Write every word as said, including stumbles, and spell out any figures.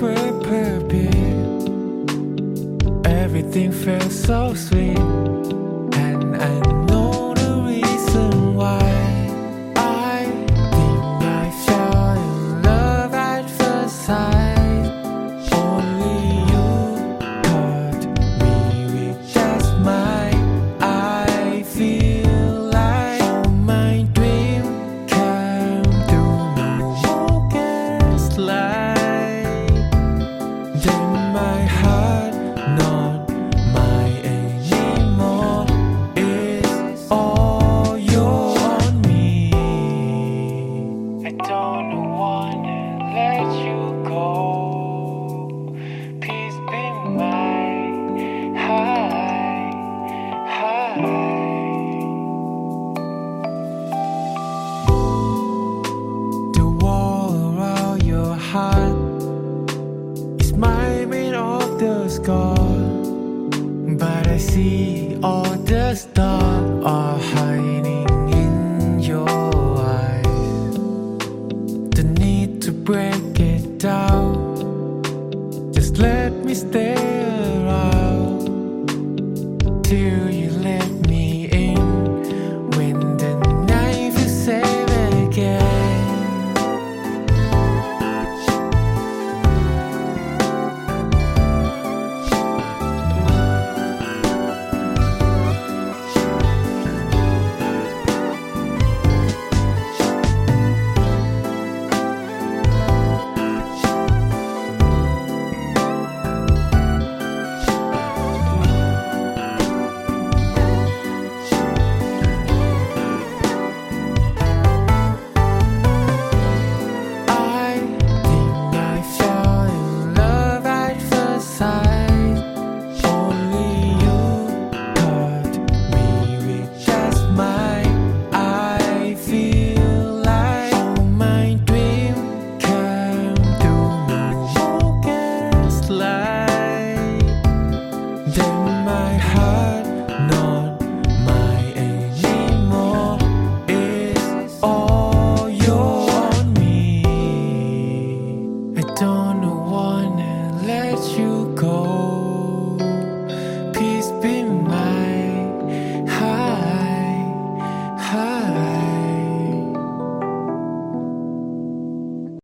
secret purpose. Everything feels so sweet, and I know the reason why. I think I fell in love at first sight. Only you taught me with just my I feel like my dream came true. No more gaslight. Then my heart not mine anymore. It's all yours on me. I don't wanna let you go. Please be mine. High, high. The wall around your heart is mine, made of the scar. But I see all the stars are hiding in your eyes. The need to break it down. Just let me stay around till